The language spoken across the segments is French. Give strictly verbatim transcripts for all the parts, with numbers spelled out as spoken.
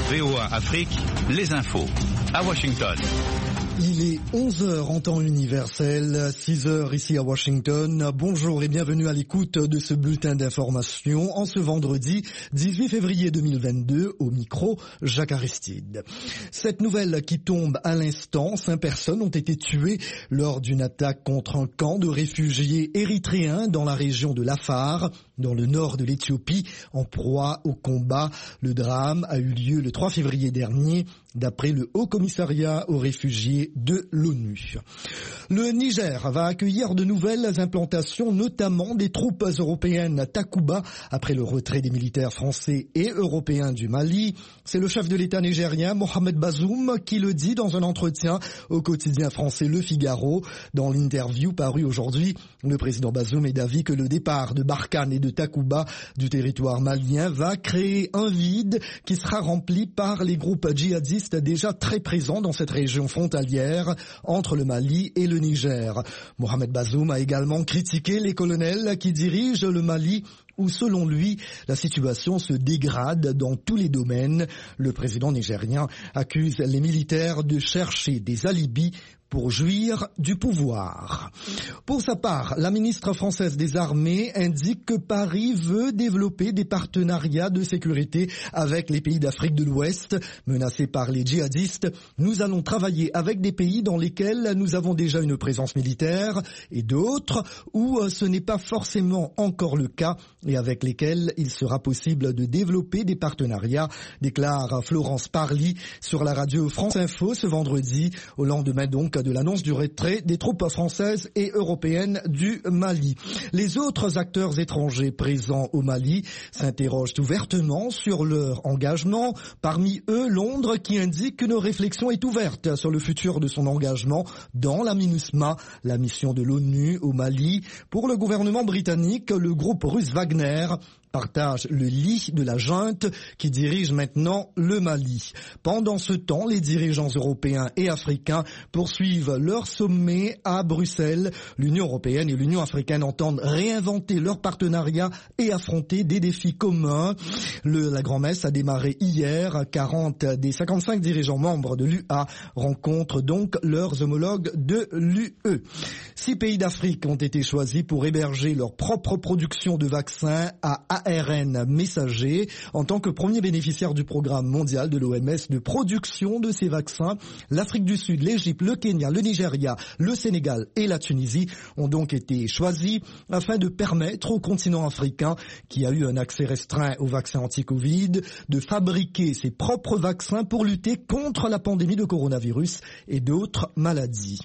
V O A Afrique, les infos. À Washington. Il est onze heures en temps universel, six heures ici à Washington. Bonjour et bienvenue à l'écoute de ce bulletin d'information en ce vendredi dix-huit février deux mille vingt-deux, au micro Jacques Aristide. Cette nouvelle qui tombe à l'instant, cinq personnes ont été tuées lors d'une attaque contre un camp de réfugiés érythréens dans la région de l'Afar, dans le nord de l'Éthiopie, en proie au combat. Le drame a eu lieu le trois février dernier, d'après le Haut Commissariat aux réfugiés de l'ONU. Le Niger va accueillir de nouvelles implantations, notamment des troupes européennes à Takuba, après le retrait des militaires français et européens du Mali. C'est le chef de l'État nigérien, Mohamed Bazoum, qui le dit dans un entretien au quotidien français Le Figaro. Dans l'interview parue aujourd'hui, le président Bazoum est d'avis que le départ de Barkhane et de Takuba du territoire malien va créer un vide qui sera rempli par les groupes djihadistes déjà très présents dans cette région frontalière entre le Mali et le Niger. Mohamed Bazoum a également critiqué les colonels qui dirigent le Mali, où selon lui, la situation se dégrade dans tous les domaines. Le président nigérien accuse les militaires de chercher des alibis pour jouir du pouvoir. Pour sa part, la ministre française des Armées indique que Paris veut développer des partenariats de sécurité avec les pays d'Afrique de l'Ouest menacés par les djihadistes. Nous allons travailler avec des pays dans lesquels nous avons déjà une présence militaire et d'autres où ce n'est pas forcément encore le cas et avec lesquels il sera possible de développer des partenariats, déclare Florence Parly sur la radio France Info ce vendredi, au lendemain donc de l'annonce du retrait des troupes françaises et européennes du Mali. Les autres acteurs étrangers présents au Mali s'interrogent ouvertement sur leur engagement. Parmi eux, Londres qui indique qu'une réflexion est ouverte sur le futur de son engagement dans la MINUSMA, la mission de l'ONU au Mali. Pour le gouvernement britannique, le groupe russe Wagner partage le lit de la junte qui dirige maintenant le Mali. Pendant ce temps, les dirigeants européens et africains poursuivent leur sommet à Bruxelles. L'Union européenne et l'Union africaine entendent réinventer leur partenariat et affronter des défis communs. Le, la grand-messe a démarré hier. quarante des cinquante-cinq dirigeants membres de l'U A rencontrent donc leurs homologues de l'U E. Six pays d'Afrique ont été choisis pour héberger leur propre production de vaccins à A R N messager en tant que premier bénéficiaire du programme mondial de l'O M S de production de ces vaccins. L'Afrique du Sud, l'Égypte, le Kenya, le Nigeria, le Sénégal et la Tunisie ont donc été choisis afin de permettre au continent africain, qui a eu un accès restreint aux vaccins anti-Covid, de fabriquer ses propres vaccins pour lutter contre la pandémie de coronavirus et d'autres maladies.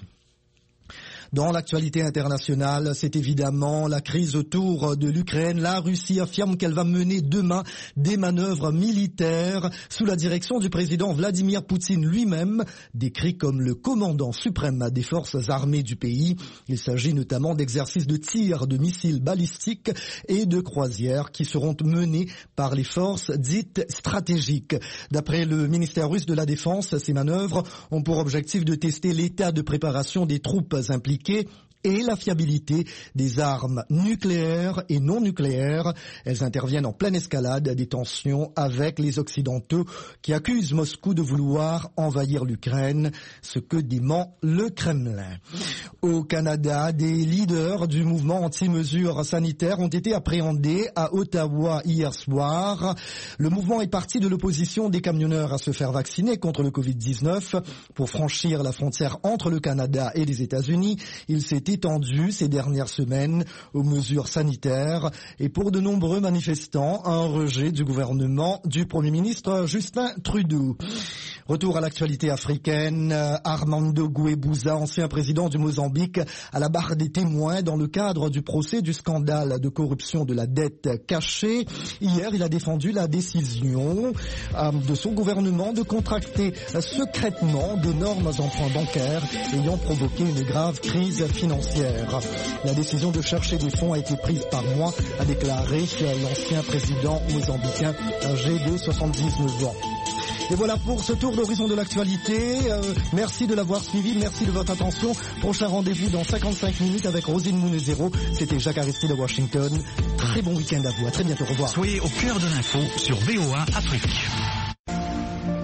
Dans l'actualité internationale, c'est évidemment la crise autour de l'Ukraine. La Russie affirme qu'elle va mener demain des manœuvres militaires sous la direction du président Vladimir Poutine lui-même, décrit comme le commandant suprême des forces armées du pays. Il s'agit notamment d'exercices de tir de missiles balistiques et de croisières qui seront menés par les forces dites stratégiques. D'après le ministère russe de la Défense, ces manœuvres ont pour objectif de tester l'état de préparation des troupes impliquées et la fiabilité des armes nucléaires et non nucléaires. Elles interviennent en pleine escalade des tensions avec les Occidentaux qui accusent Moscou de vouloir envahir l'Ukraine, ce que dément le Kremlin. Au Canada, des leaders du mouvement anti-mesures sanitaires ont été appréhendés à Ottawa hier soir. Le mouvement est parti de l'opposition des camionneurs à se faire vacciner contre le covid dix-neuf. Pour franchir la frontière entre le Canada et les États-Unis, il s'est étendu ces dernières semaines aux mesures sanitaires et pour de nombreux manifestants, un rejet du gouvernement du Premier ministre Justin Trudeau. Retour à l'actualité africaine, Armando Guebuza, ancien président du Mozambique, à la barre des témoins dans le cadre du procès du scandale de corruption de la dette cachée. Hier, il a défendu la décision euh, de son gouvernement de contracter secrètement d'énormes emprunts bancaires ayant provoqué une grave crise financière. La décision de chercher des fonds a été prise par moi, a déclaré l'ancien président mozambicain âgé de soixante-dix-neuf ans. Et voilà pour ce tour d'horizon de l'actualité. Euh, merci de l'avoir suivi, merci de votre attention. Prochain rendez-vous dans cinquante-cinq minutes avec Rosine Mounezero. C'était Jacques Aristide de Washington. Très bon week-end à vous, à très bientôt, au revoir. Soyez au cœur de l'info sur V O A Afrique.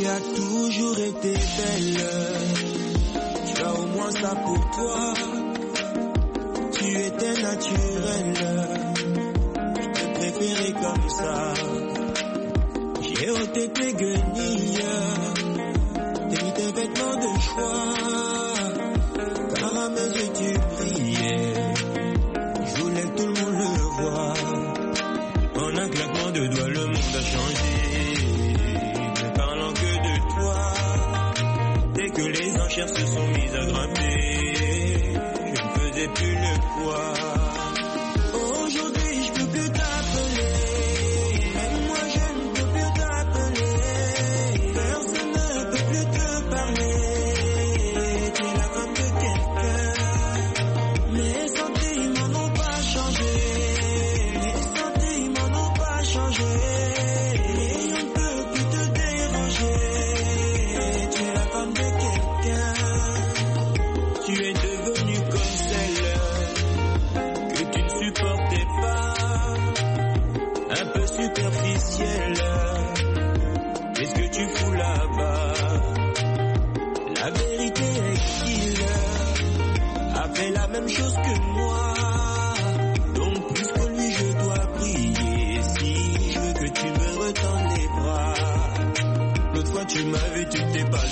as toujours été belle. Tu as au moins ça pour toi. Tu étais naturelle. Je te préférais comme ça. J'ai ôté tes guenilles. T'as mis tes vêtements de choix. Car à mes yeux tu brillais. Je voulais que tout le monde le voie. En un claquement de doigts, le monde a changé. Ne parlant que de toi. Dès que les enchères se sont mises à grimper, je ne faisais plus le poids. Aujourd'hui, je peux plus t'appeler. Même moi, je ne peux plus t'appeler. Personne ne peut plus te parler. Tu es la femme de quelqu'un. Mes sentiments n'ont pas changé. Mes sentiments n'ont pas changé. Et on ne peut plus te déranger. Tu es la femme de quelqu'un. Tu es devenue comme celle que tu ne supportais pas. Un peu superficielle. Qu'est-ce que tu fous là-bas? La vérité est qu'il a fait la même chose que moi. Donc plus que lui je dois prier. Si je veux que tu me retends les bras. L'autre fois tu m'as vu, tu t'es pas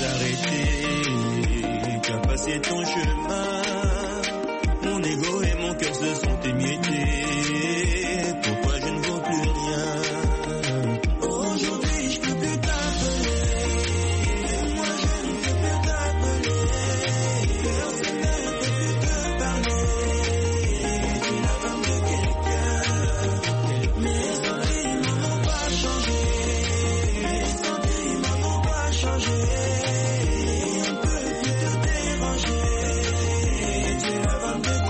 arrêté. Tu as passé ton chemin. Mon ego et mon cœur se sont émiettés. Pour toi je ne vaux plus rien. Aujourd'hui je peux plus t'appeler. Moi je ne peux plus t'appeler. Personne ne peut plus te parler. Tu es la femme de quelqu'un. Mes sentiments n'ont pas changé. Mes sentiments n'ont pas changé. On ne peut plus te déranger. Tu es la femme de quelqu'un.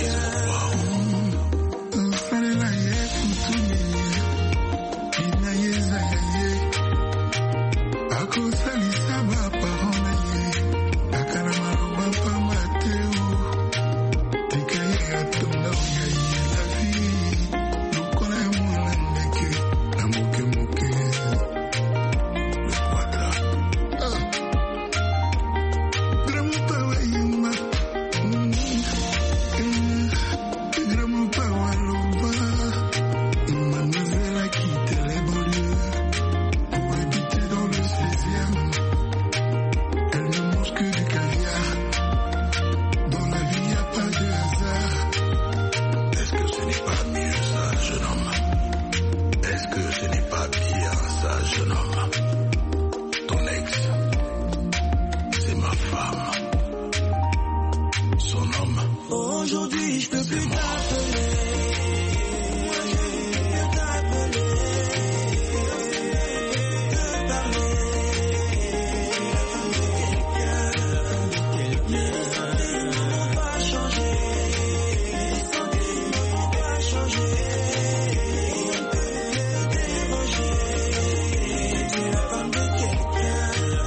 Aujourd'hui je peux plus t'appeler. Moi je ne peux plus t'appeler. Te parler. La femme de quelqu'un. Mes sentiments n'ont pas changé. Mes sentiments n'ont pas changé. On ne peut plus te déranger. Tu es la femme de quelqu'un.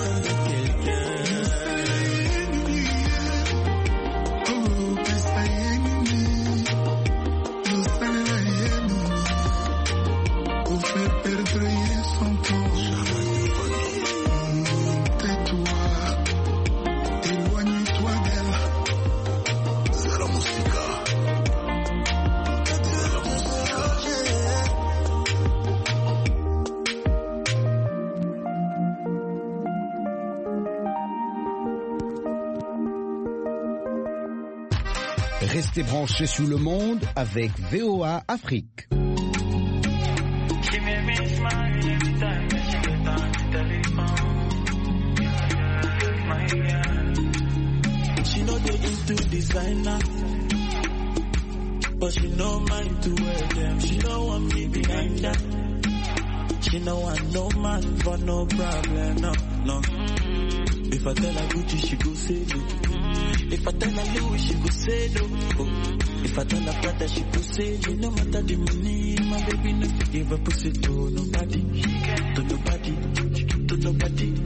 Restez branchés sur le monde avec V O A Afrique. She know they into designer, but she no mind to wear them. She don't want me behind her. She no want no man for no problem, no, no. If I tell her Gucci, she go say no. If I tell her Louis, she go say no. Oh. If I tell her Prada, she go say no. No matter the money, my baby no give a pussy to nobody, to nobody, to nobody.